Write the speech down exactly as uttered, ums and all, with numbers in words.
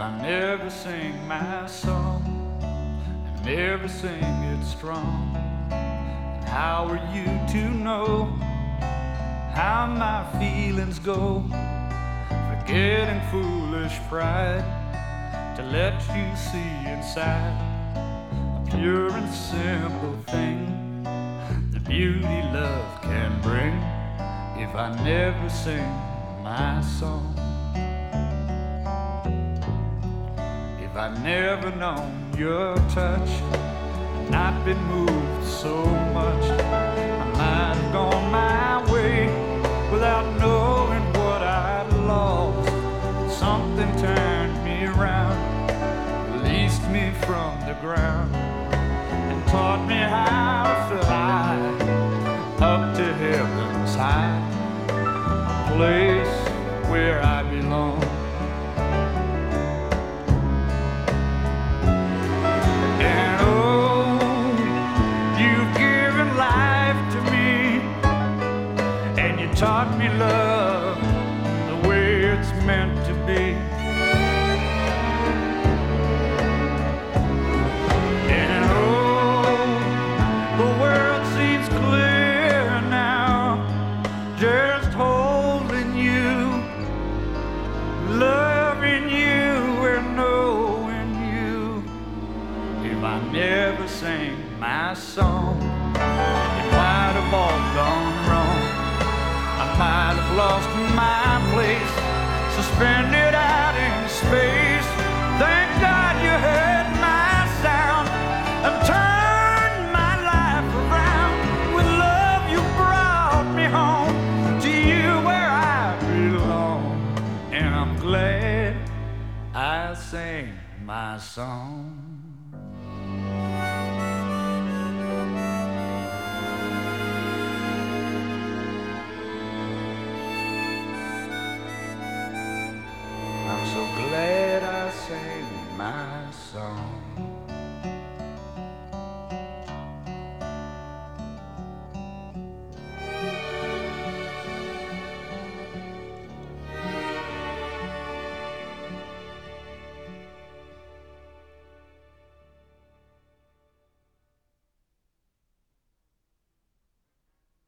I never sing my song, I never sing it strong. And how are you to know how my feelings go? Forgetting foolish pride to let you see inside a pure and simple thing, the beauty love can bring. If I never sing my song, if I'd never known your touch, not been moved so much, I might have gone my way without knowing what I'd lost. Something turned me around, released me from the ground, and taught me how to fly up to heaven's high, a place where I belong. Taught me love the way it's meant to be. And oh, the world seems clear now, just holding you, loving you and knowing you. If I never sang my song, it might have all gone wrong. I might have lost my place, suspended out in space. Thank God you heard my sound and turned my life around. With love you brought me home to you where I belong. And I'm glad I sang my song.